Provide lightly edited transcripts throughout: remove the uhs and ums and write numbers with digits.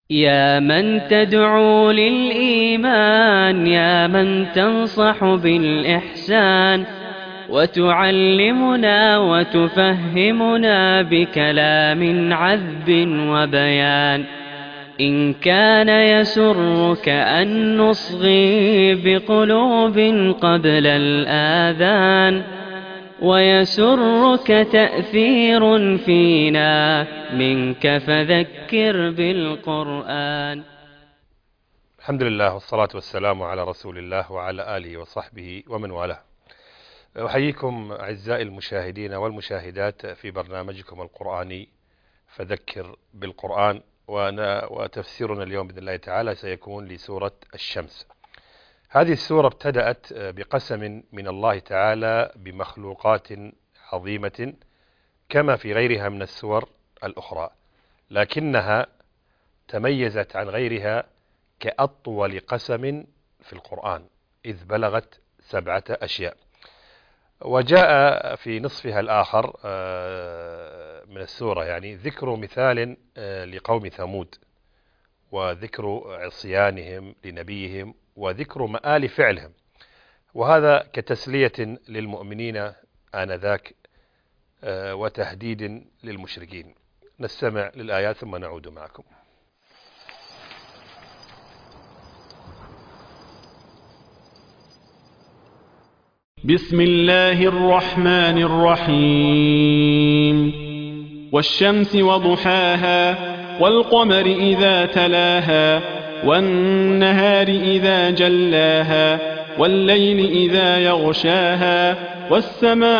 يا من تدعو للإيمان، يا من تنصح بالإحسان، وتعلمنا وتفهمنا بكلام عذب وبيان. إن كان يسرك أن نصغي بقلوب قبل الآذان، ويسرك تأثير فينا منك، فذكر بالقرآن. الحمد لله والصلاة والسلام على رسول الله وعلى آله وصحبه ومن والاه. أحييكم أعزائي المشاهدين والمشاهدات في برنامجكم القرآني فذكر بالقرآن، وتفسيرنا اليوم بإذن الله تعالى سيكون لسورة الشمس. هذه السورة ابتدأت بقسم من الله تعالى بمخلوقات عظيمة كما في غيرها من السور الأخرى، لكنها تميزت عن غيرها كأطول قسم في القرآن، إذ بلغت 7 أشياء. وجاء في نصفها الآخر من السورة يعني ذكر مثال لقوم ثمود، وذكر عصيانهم لنبيهم، وذكر مآل فعلهم، وهذا كتسلية للمؤمنين آنذاك وتهديد للمشركين. نستمع للآيات ثم نعود معكم. بسم الله الرحمن الرحيم. والشمس وضحاها، والقمر إذا تلاها، والنهار إذا جلاها، والليل إذا يغشاها، والسماء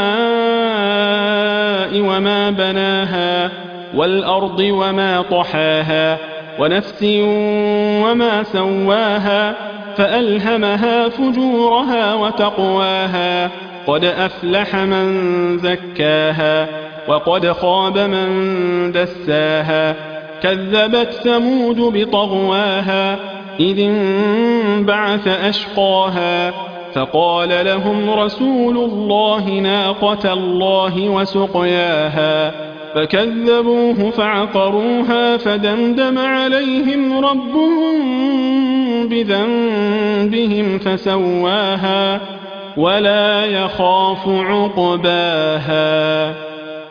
وما بناها، والأرض وما طحاها، ونفس وما سواها، فألهمها فجورها وتقواها. قد أفلح من زكاها، وقد خاب من دساها. كذبت ثمود بطغواها، إذ انبعث أشقاها، فقال لهم رسول الله ناقة الله وسقياها، فكذبوه فعقروها، فدمدم عليهم ربهم بذنبهم فسواها، ولا يخاف عقباها.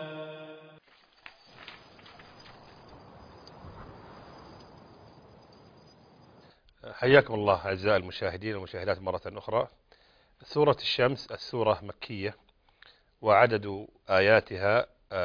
حياكم الله أعزائي المشاهدين والمشاهدات مرة أخرى. سورة الشمس السورة مكية، وعدد آياتها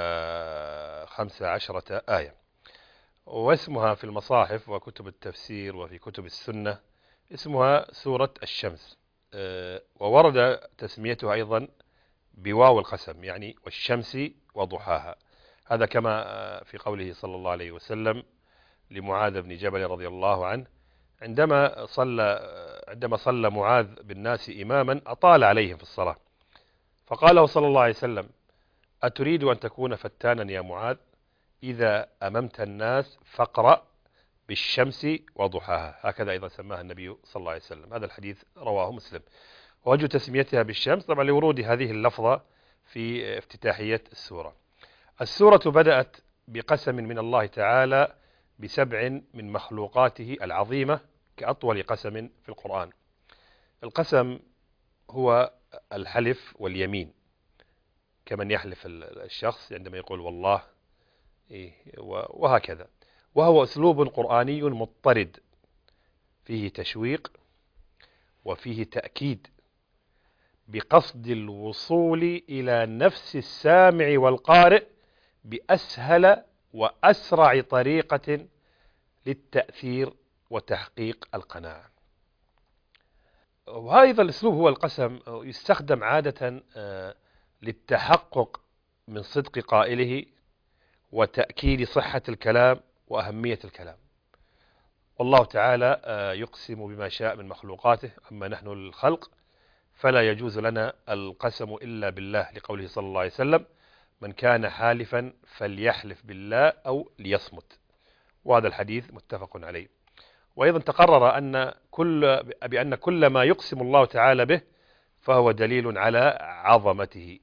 15 آية، واسمها في المصاحف وكتب التفسير وفي كتب السنة اسمها سورة الشمس. وورد تسميتها أيضا بواو القسم، يعني والشمس وضحاها. هذا كما في قوله صلى الله عليه وسلم لمعاذ بن جبل رضي الله عنه عندما صلى معاذ بالناس إماما أطال عليهم في الصلاة، فقال له صلى الله عليه وسلم: أتريد أن تكون فتانا يا معاذ؟ إذا أممت الناس فاقرأ بالشمس وضحاها. هكذا أيضا سماها النبي صلى الله عليه وسلم. هذا الحديث رواه مسلم. ووجه تسميتها بالشمس طبعا لورود هذه اللفظة في افتتاحية السورة. السورة بدأت بقسم من الله تعالى ب7 من مخلوقاته العظيمة كأطول قسم في القرآن. القسم هو الحلف واليمين، كمن يحلف الشخص عندما يقول والله، وهكذا. وهو أسلوب قرآني مضطرد فيه تشويق وفيه تأكيد بقصد الوصول إلى نفس السامع والقارئ بأسهل وأسرع طريقة للتأثير وتحقيق القناعة. وهذا الأسلوب هو القسم يستخدم عادة للتحقق من صدق قائله وتأكيد صحة الكلام وأهمية الكلام. والله تعالى يقسم بما شاء من مخلوقاته، أما نحن الخلق فلا يجوز لنا القسم إلا بالله، لقوله صلى الله عليه وسلم: من كان حالفا فليحلف بالله أو ليصمت. وهذا الحديث متفق عليه. وأيضا تقرر بأن كل ما يقسم الله تعالى به فهو دليل على عظمته.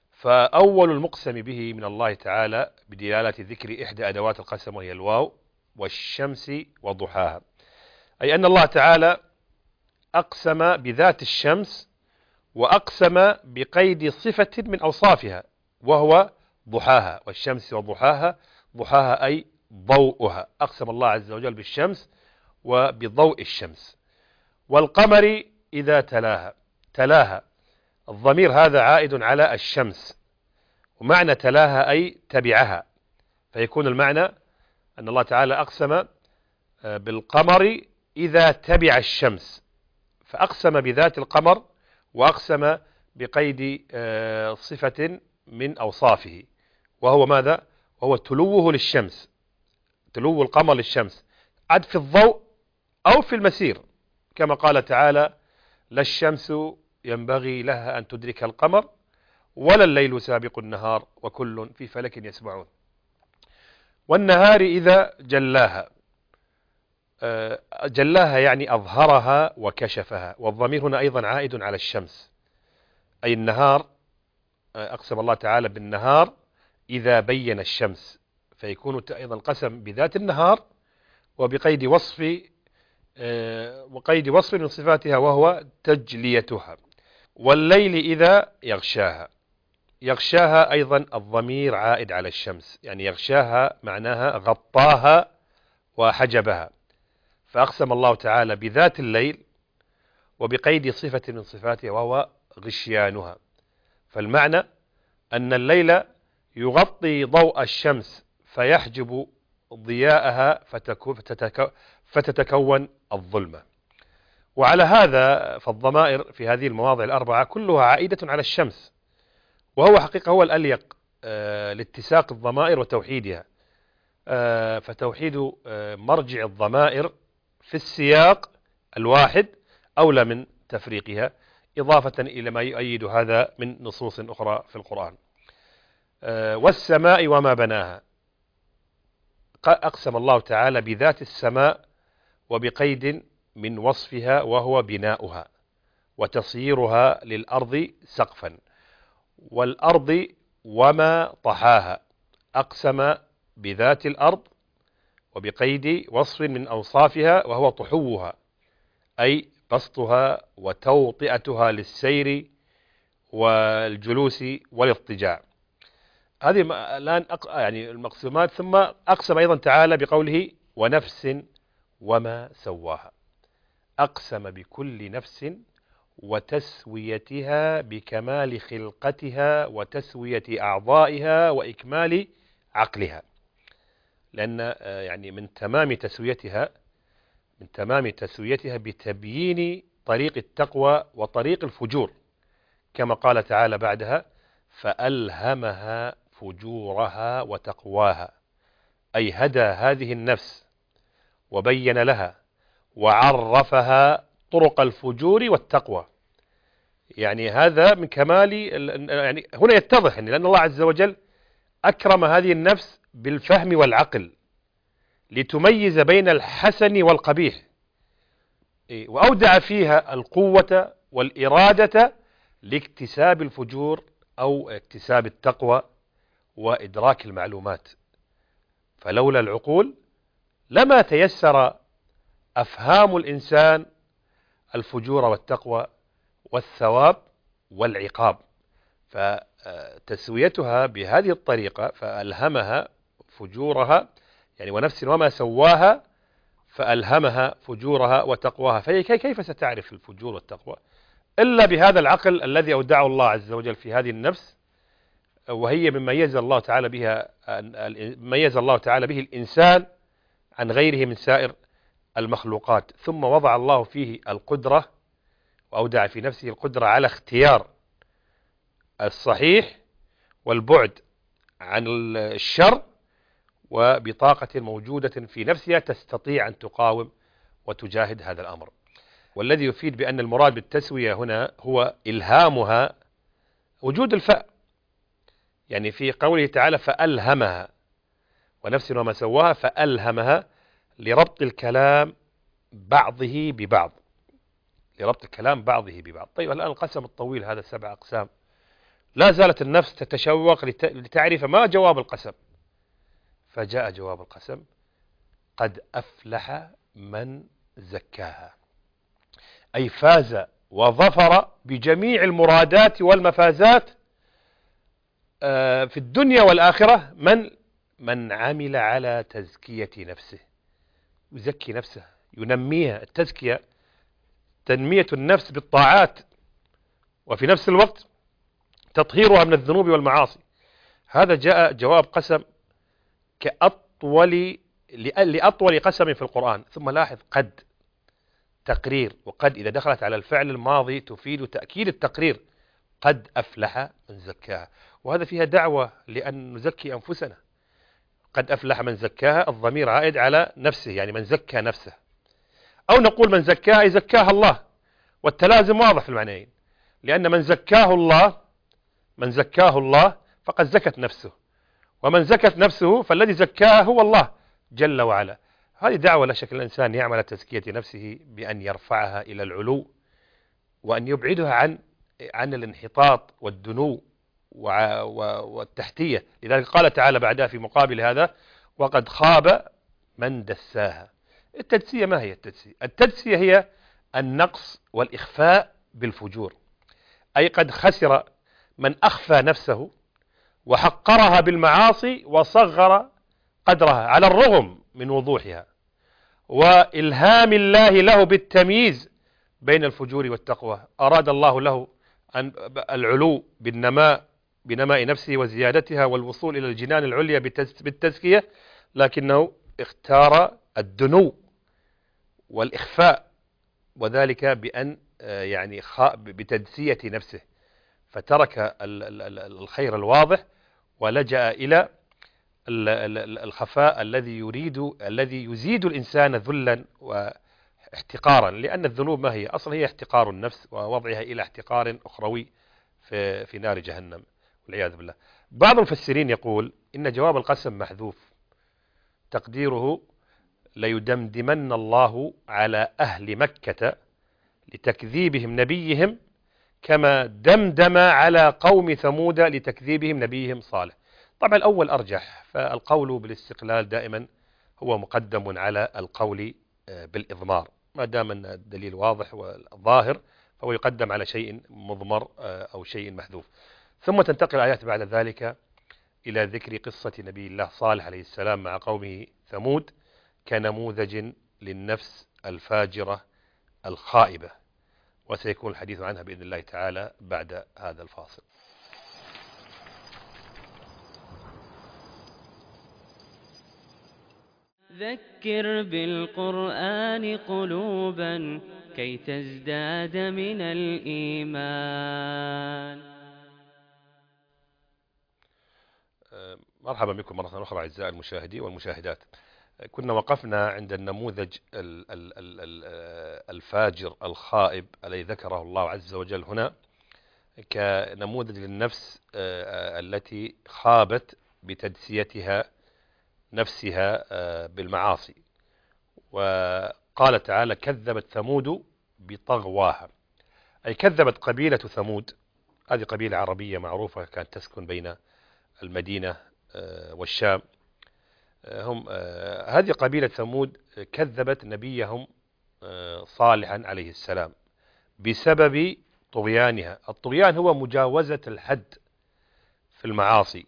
فأول المقسم به من الله تعالى بدلالة ذكر إحدى أدوات القسم وهي الواو، والشمس وضحاها، أي أن الله تعالى أقسم بذات الشمس وأقسم بقيد صفة من أوصافها وهو ضحاها، والشمس وضحاها، ضحاها أي ضوءها، أقسم الله عز وجل بالشمس وبضوء الشمس. والقمر إذا تلاها، الضمير هذا عائد على الشمس، ومعنى تلاها أي تبعها، فيكون المعنى أن الله تعالى أقسم بالقمر إذا تبع الشمس، فأقسم بذات القمر وأقسم بقيد صفة من أوصافه، وهو ماذا؟ وهو تلوه للشمس، تلو القمر للشمس، عد في الضوء أو في المسير، كما قال تعالى: لا الشمس ينبغي لها أن تدرك القمر ولا الليل سابق النهار وكل في فلك يسبحون. والنهار إذا جلاها، جلاها يعني أظهرها وكشفها، والضمير هنا أيضا عائد على الشمس، أي النهار، أقسم الله تعالى بالنهار إذا بين الشمس، فيكون أيضا قسم بذات النهار وبقيد وصف من صفاتها وهو تجليتها. والليل إذا يغشاها، يغشاها أيضا الضمير عائد على الشمس، يعني يغشاها معناها غطاها وحجبها، فأقسم الله تعالى بذات الليل وبقيد صفة من صفاتها وهو غشيانها، فالمعنى أن الليل يغطي ضوء الشمس فيحجب ضياءها فتتكون الظلمة. وعلى هذا فالضمائر في هذه المواضع الأربعة كلها عائدة على الشمس، وهو حقيقة هو الأليق لاتساق الضمائر وتوحيدها، فتوحيد مرجع الضمائر في السياق الواحد أولى من تفريقها، إضافة إلى ما يؤيد هذا من نصوص أخرى في القرآن. والسماء وما بناها، أقسم الله تعالى بذات السماء وبقيد من وصفها وهو بناؤها وتصييرها للأرض سقفا. والأرض وما طحاها، أقسم بذات الأرض وبقيد وصف من أوصافها وهو طحوها، أي بسطها وتوطئتها للسير والجلوس والاضطجاع. هذه الآن يعني المقسومات. ثم أقسم أيضا تعالى بقوله: ونفس وما سواها، أقسم بكل نفس وتسويتها بكمال خلقتها وتسوية أعضائها وإكمال عقلها، لأن يعني من تمام تسويتها بتبيين طريق التقوى وطريق الفجور، كما قال تعالى بعدها: فألهمها فجورها وتقواها، أي هدى هذه النفس وبين لها وعرفها طرق الفجور والتقوى. يعني هذا من كمال، يعني هنا يتضح أن لأن الله عز وجل أكرم هذه النفس بالفهم والعقل لتميز بين الحسن والقبيح، وأودع فيها القوة والإرادة لاكتساب الفجور أو اكتساب التقوى وإدراك المعلومات، فلولا العقول لما تيسر أفهام الإنسان الفجور والتقوى والثواب والعقاب. فتسويتها بهذه الطريقة، فألهمها فجورها، يعني ونفس وما سواها فألهمها فجورها وتقواها، فهي كيف ستعرف الفجور والتقوى إلا بهذا العقل الذي أودعه الله عز وجل في هذه النفس، وهي مما ميز الله تعالى به الإنسان عن غيره من سائر المخلوقات. ثم وضع الله فيه القدرة، وأودع في نفسه القدرة على اختيار الصحيح والبعد عن الشر، وبطاقة موجودة في نفسها تستطيع أن تقاوم وتجاهد هذا الأمر. والذي يفيد بأن المراد بالتسوية هنا هو إلهامها وجود الفاء، يعني في قوله تعالى: فألهمها، ونفس وما سواها فألهمها، لربط الكلام بعضه ببعض، طيب الآن القسم الطويل هذا 7 أقسام، لا زالت النفس تتشوق لتعرف ما جواب القسم، فجاء جواب القسم: قد أفلح من زكاها، أي فاز وظفر بجميع المرادات والمفازات في الدنيا والآخرة من عمل على تزكية نفسه، يزكي نفسه، ينميها. التزكية تنمية النفس بالطاعات، وفي نفس الوقت تطهيرها من الذنوب والمعاصي. هذا جاء جواب قسم لأطول قسم في القرآن. ثم لاحظ قد تقرير، وقد إذا دخلت على الفعل الماضي تفيد تأكيد التقرير. قد أفلح من زكاها، وهذا فيها دعوة لأن نزكي أنفسنا. قد أفلح من زكاها، الضمير عائد على نفسه، يعني من زكى نفسه، أو نقول من زكاها أي زكاها الله، والتلازم واضح في المعنيين، لأن من زكاه الله فقد زكت نفسه، ومن زكت نفسه فالذي زكاها هو الله جل وعلا. هذه دعوة لا شك الإنسان يعمل تزكية نفسه بأن يرفعها إلى العلو، وأن يبعدها عن الانحطاط والدنو والتحتية. لذلك قال تعالى بعدها في مقابل هذا: وقد خاب من دساها. التدسية ما هي التدسية؟ التدسية هي النقص والإخفاء بالفجور، أي قد خسر من أخفى نفسه وحقرها بالمعاصي وصغر قدرها على الرغم من وضوحها، وإلهام الله له بالتمييز بين الفجور والتقوى. أراد الله له العلو بنماء نفسه وزيادتها والوصول إلى الجنان العليا بالتزكية، لكنه اختار الدنو والإخفاء، وذلك بأن بتدسية نفسه، فترك الخير الواضح ولجأ إلى الخفاء الذي يزيد الإنسان ذلا واحتقارا. لأن الذنوب ما هي؟ أصلا هي احتقار النفس ووضعها إلى احتقار أخروي في نار جهنم والعياذ بالله. بعض المفسرين يقول إن جواب القسم محذوف، تقديره: ليدمدمن الله على أهل مكة لتكذيبهم نبيهم كما دمدم على قوم ثمود لتكذيبهم نبيهم صالح. طبعا الأول أرجح، فالقول بالاستقلال دائما هو مقدم على القول بالإضمار، ما دام أن الدليل واضح وظاهر فهو يقدم على شيء مضمر أو شيء محذوف. ثم تنتقل الآيات بعد ذلك إلى ذكر قصة نبي الله صالح عليه السلام مع قومه ثمود كنموذج للنفس الفاجرة الخائبة، وسيكون الحديث عنها بإذن الله تعالى بعد هذا الفاصل. ذكر بالقرآن قلوبا كي تزداد من الإيمان. مرحبا بكم مرة أخرى أعزائي المشاهدين والمشاهدات. كنا وقفنا عند النموذج الفاجر الخائب الذي ذكره الله عز وجل هنا كنموذج للنفس التي خابت بتدسيتها نفسها بالمعاصي. وقال تعالى: كذبت ثمود بطغواها، أي كذبت قبيلة ثمود. هذه قبيلة عربية معروفة كانت تسكن بين المدينة والشام. هذه قبيلة ثمود كذبت نبيهم صالحا عليه السلام بسبب طغيانها. الطغيان هو مجاوزة الحد في المعاصي،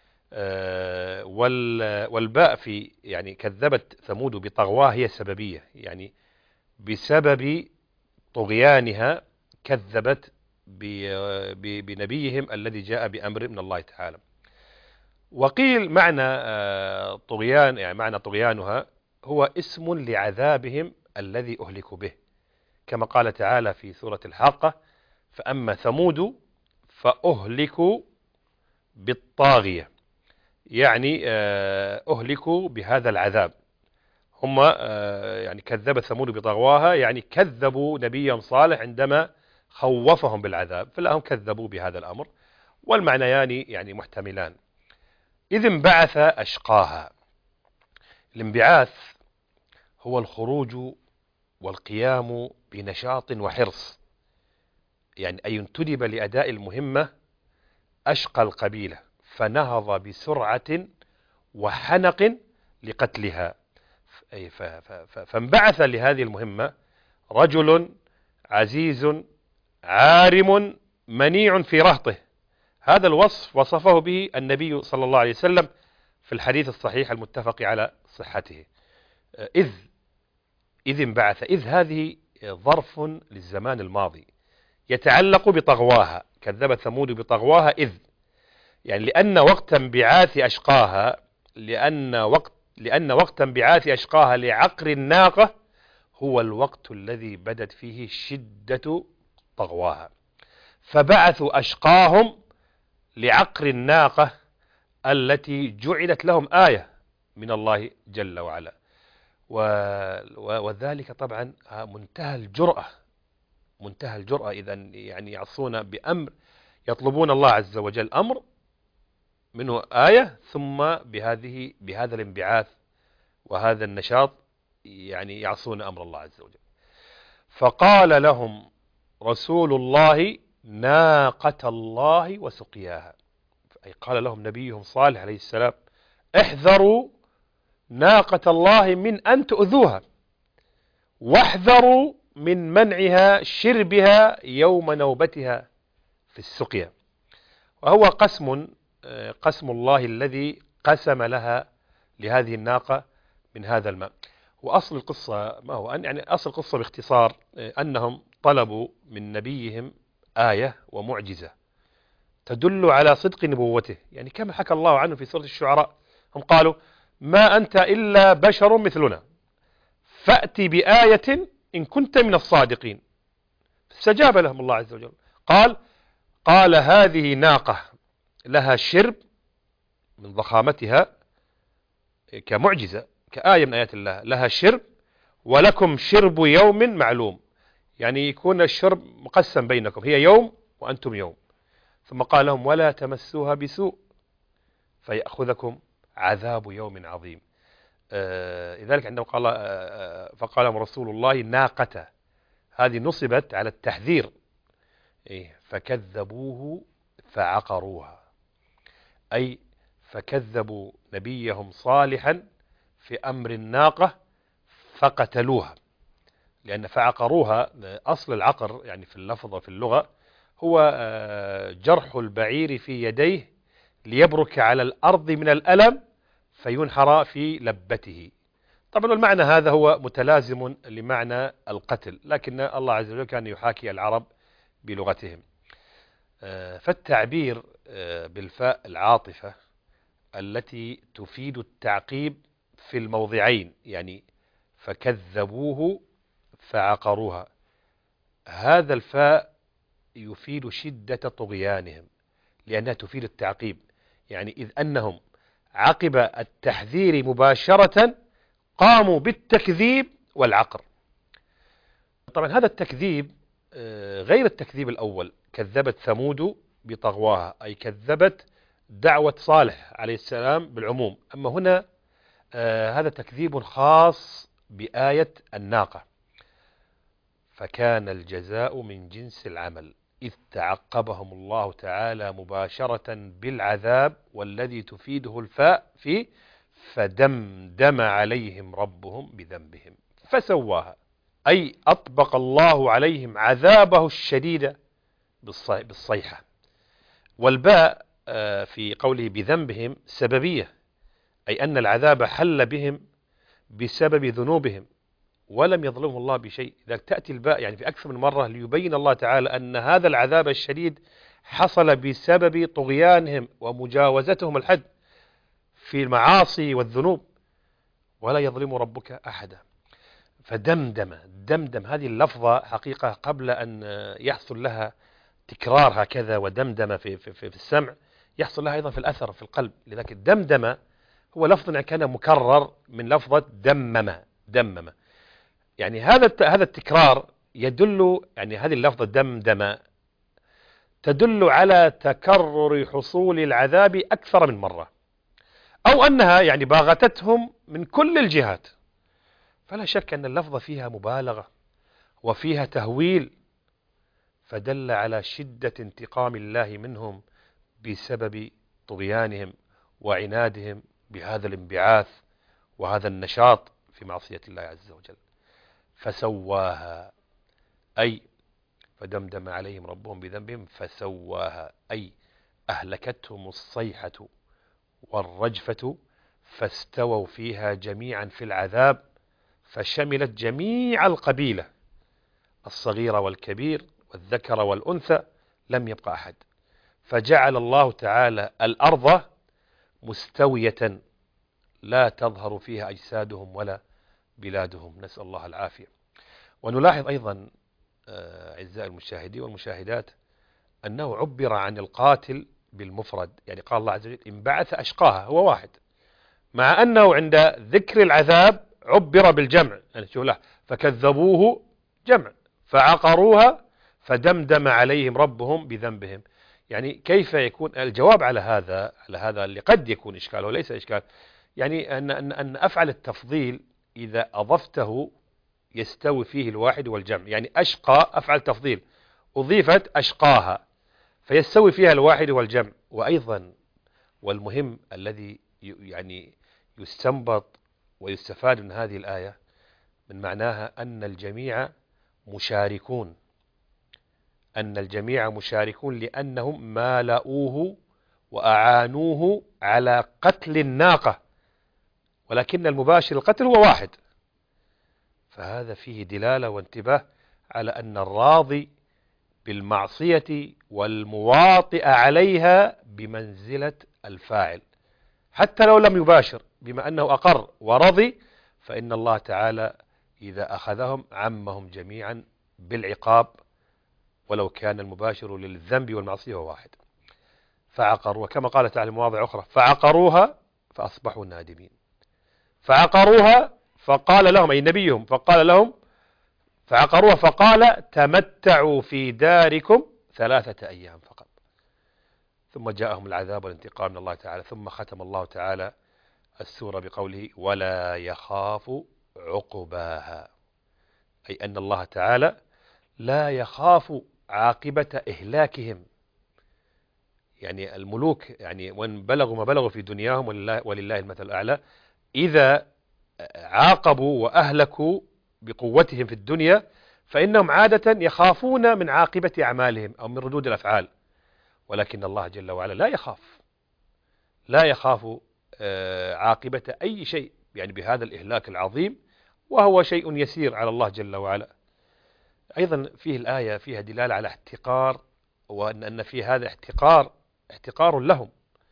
والباء في كذبت ثمود بطغواها هي سببية، يعني بسبب طغيانها كذبت بنبيهم الذي جاء بأمر من الله تعالى. وقيل معنى طغيان، معنى طغيانها هو اسم لعذابهم الذي أهلكوا به، كما قال تعالى في سورة الحاقة: فأما ثمود فأهلكوا بالطاغية، يعني أهلكوا بهذا العذاب. هم كذبت ثمود بطغواها، يعني كذبوا نبيهم صالح عندما خوفهم بالعذاب، فلهم كذبوا بهذا الأمر. والمعنيان محتملان. إذ انبعث أشقاها. الانبعاث هو الخروج والقيام بنشاط وحرص، أن ينتدب لأداء المهمة أشقى القبيلة، فنهض بسرعة وحنق لقتلها. فانبعث لهذه المهمة رجل عزيز عارم منيع في رهطه. هذا الوصف وصفه به النبي صلى الله عليه وسلم في الحديث الصحيح المتفق على صحته. إذ انبعث، إذ هذه ظرف للزمان الماضي يتعلق بطغواها، كذبت ثمود بطغواها إذ، يعني لأن وقت انبعاث أشقاها، لأن وقت انبعاث أشقاها لعقر الناقة هو الوقت الذي بدت فيه شدة طغواها، فبعثوا أشقاهم لعقر الناقة التي جعلت لهم آية من الله جل وعلا. وذلك طبعا منتهى الجرأة إذا يعني يعصون بأمر، يطلبون الله عز وجل أمر منه آية، ثم بهذا الانبعاث وهذا النشاط يعني يعصون أمر الله عز وجل. فقال لهم رسول الله ناقة الله وسقياها، أي قال لهم نبيهم صالح عليه السلام احذروا ناقة الله من أن تؤذوها، واحذروا من منعها شربها يوم نوبتها في السقيا. وهو قسم الله الذي قسم لهذه الناقة من هذا الماء. وأصل القصة ما هو؟ يعني أصل القصة باختصار أنهم طلبوا من نبيهم آية ومعجزة تدل على صدق نبوته، يعني كما حكى الله عنه في سورة الشعراء، هم قالوا ما أنت إلا بشر مثلنا فأتي بآية إن كنت من الصادقين. فاستجاب لهم الله عز وجل، قال هذه ناقة لها شرب من ضخامتها كمعجزة كآية من آيات الله، لها شرب ولكم شرب يوم معلوم، يعني يكون الشرب مقسم بينكم، هي يوم وأنتم يوم. ثم قال لهم ولا تمسوها بسوء فيأخذكم عذاب يوم عظيم. لذلك عندما فقال لهم رسول الله ناقة، هذه نصبت على التحذير، فكذبوه فعقروها، أي فكذبوا نبيهم صالحا في أمر الناقة فقتلوها. لأن فعقروها أصل العقر يعني في اللفظ وفي اللغة هو جرح البعير في يديه ليبرك على الأرض من الألم فينحر في لبته. طبعا المعنى هذا هو متلازم لمعنى القتل، لكن الله عز وجل كان يحاكي العرب بلغتهم. فالتعبير بالفاء العاطفة التي تفيد التعقيب في الموضعين، يعني فكذبوه فعقروها، هذا الفاء يفيد شدة طغيانهم لأنها تفيد التعقيب، يعني إذ أنهم عقب التحذير مباشرة قاموا بالتكذيب والعقر. طبعا هذا التكذيب غير التكذيب الأول، كذبت ثمود بطغواها، أي كذبت دعوة صالح عليه السلام بالعموم. أما هنا هذا تكذيب خاص بآية الناقة. فكان الجزاء من جنس العمل، إذ تعقبهم الله تعالى مباشرة بالعذاب والذي تفيده الفاء فيه فدمدم عليهم ربهم بذنبهم فسواها، أي أطبق الله عليهم عذابه الشديد بالصيحة. والباء في قوله بذنبهم سببية، أي أن العذاب حل بهم بسبب ذنوبهم ولم يظلمهم الله بشيء. إذا تأتي الباء يعني في أكثر من مرة ليبين الله تعالى أن هذا العذاب الشديد حصل بسبب طغيانهم ومجاوزتهم الحد في المعاصي والذنوب، ولا يظلم ربك أحدا. دمدم هذه اللفظة حقيقة قبل أن يحصل لها تكرار هكذا ودمدم في السمع، يحصل لها أيضا في الأثر في القلب. لذلك الدمدم هو لفظ كان مكرر من لفظة دمم. يعني هذا التكرار يدل، يعني هذه اللفظة دمدم تدل على تكرر حصول العذاب أكثر من مرة، أو أنها يعني باغتتهم من كل الجهات. فلا شك أن اللفظة فيها مبالغة وفيها تهويل، فدل على شدة انتقام الله منهم بسبب طغيانهم وعنادهم بهذا الانبعاث وهذا النشاط في معصية الله عز وجل. فسواها أي فدمدم عليهم ربهم بذنبهم فسواها أي أهلكتهم الصيحة والرجفة فاستووا فيها جميعا في العذاب، فشملت جميع القبيلة الصغير والكبير والذكر والأنثى، لم يبقى أحد. فجعل الله تعالى الأرض مستوية لا تظهر فيها أجسادهم ولا بلادهم، نسأل الله العافية. ونلاحظ أيضا أعزائي المشاهدين والمشاهدات أنه عبر عن القاتل بالمفرد، يعني قال الله عز وجل إن بعث أشقاها، هو واحد، مع أنه عند ذكر العذاب عبر بالجمع، يعني شوف له فكذبوه جمع فعقروها فدمدم عليهم ربهم بذنبهم. يعني كيف يكون الجواب على هذا اللي قد يكون إشكال وليس إشكال، يعني أن أفعل التفضيل إذا أضفته يستوي فيه الواحد والجمع، يعني أشقى أفعل تفضيل أضيفت أشقاها فيستوي فيها الواحد والجمع. وأيضا والمهم الذي يعني يستنبط ويستفاد من هذه الآية من معناها أن الجميع مشاركون، لأنهم مالؤوه وأعانوه على قتل الناقة، ولكن المباشر القتل هو واحد. فهذا فيه دلالة وانتباه على أن الراضي بالمعصية والمواطئ عليها بمنزلة الفاعل، حتى لو لم يباشر، بما أنه أقر ورضي، فإن الله تعالى إذا أخذهم عمهم جميعا بالعقاب ولو كان المباشر للذنب والمعصية هو واحد. فعقروا، كما قال تعالى مواضع أخرى فعقروها فأصبحوا نادمين. فعقروها فقال لهم أي نبيهم فقال لهم فعقروها فقال تمتعوا في داركم 3 أيام فقط، ثم جاءهم العذاب والانتقام من الله تعالى. ثم ختم الله تعالى السورة بقوله ولا يخاف عقباها، أي أن الله تعالى لا يخاف عاقبة إهلاكهم. يعني الملوك يعني وان بلغوا ما بلغوا في دنياهم ولله المثل الأعلى، إذا عاقبوا وأهلكوا بقوتهم في الدنيا فإنهم عادة يخافون من عاقبة أعمالهم أو من ردود الأفعال، ولكن الله جل وعلا لا يخاف عاقبة أي شيء يعني بهذا الإهلاك العظيم، وهو شيء يسير على الله جل وعلا. أيضا فيه الآية فيها دلالة على احتقار، وأن في هذا احتقار لهم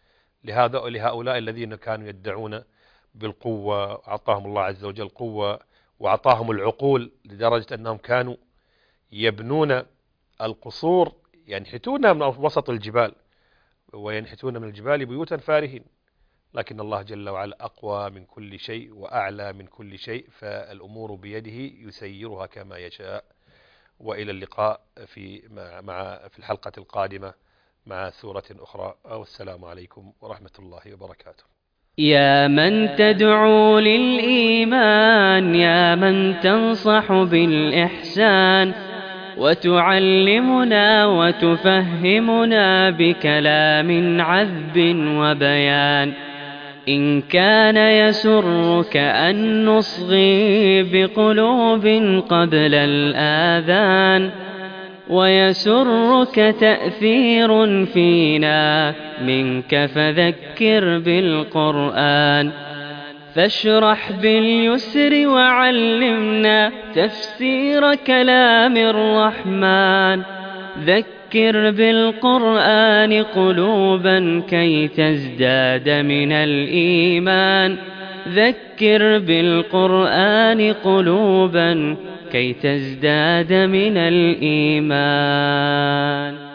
لهؤلاء الذين كانوا يدعون بالقوة، أعطاهم الله عز وجل قوة وأعطاهم العقول لدرجة أنهم كانوا يبنون القصور ينحتون من وسط الجبال وينحتون من الجبال بيوتا فارهين، لكن الله جل وعلا أقوى من كل شيء وأعلى من كل شيء، فالأمور بيده يسيرها كما يشاء. وإلى اللقاء في الحلقة القادمة مع سورة أخرى، والسلام عليكم ورحمة الله وبركاته. يا من تدعو للإيمان، يا من تنصح بالإحسان، وتعلمنا وتفهمنا بكلام عذب وبيان. إن كان يسرك أن نصغي بقلوب قبل الآذان، ويسرك تأثير فينا منك فذكر بالقرآن. فاشرح باليسر وعلمنا تفسير كلام الرحمن. ذكر بالقرآن قلوبا كي تزداد من الإيمان. ذكر بالقرآن قلوبا كي تزداد من الإيمان.